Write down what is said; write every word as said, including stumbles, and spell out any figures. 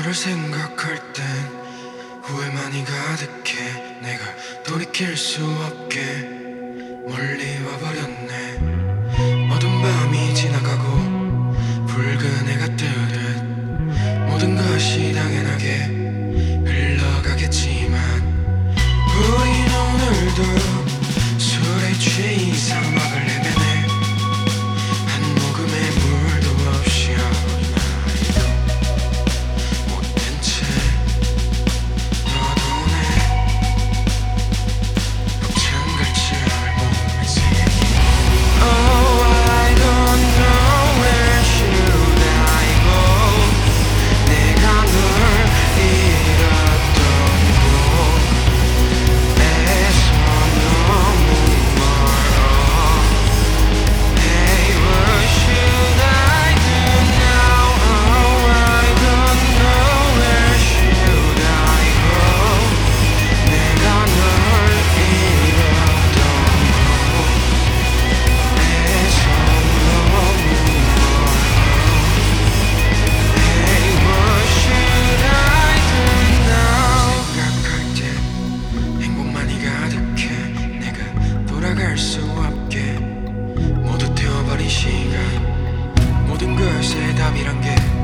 너를 생각할 땐 후회만이 가득해. 내가 돌이킬 수 없게 멀리 와버렸네. 어두운 밤이 지나가고 붉은 해가 뜨듯 모든 것이 당연하게 흘러가겠지만 우린 오늘도 술에 취해 사막을 헤매네. 한 모금의 물도 없이 어린아이도 못된 채 너도 내 벅찬 갈증을 몸에 새기네. Oh, I don't know where should I go. 내가 널 잃었던 곳에서 너무 멀어. Hey, what should I do now? Oh, I don't know where should I go. 내가 널 잃었던 곳에서 너무 멀어. Hey, what should I do now? 생각할 땐 행복만이 가득해. 내가 돌아갈 수 없게 모두 태워버린 시간. 모든 것의 답이란 게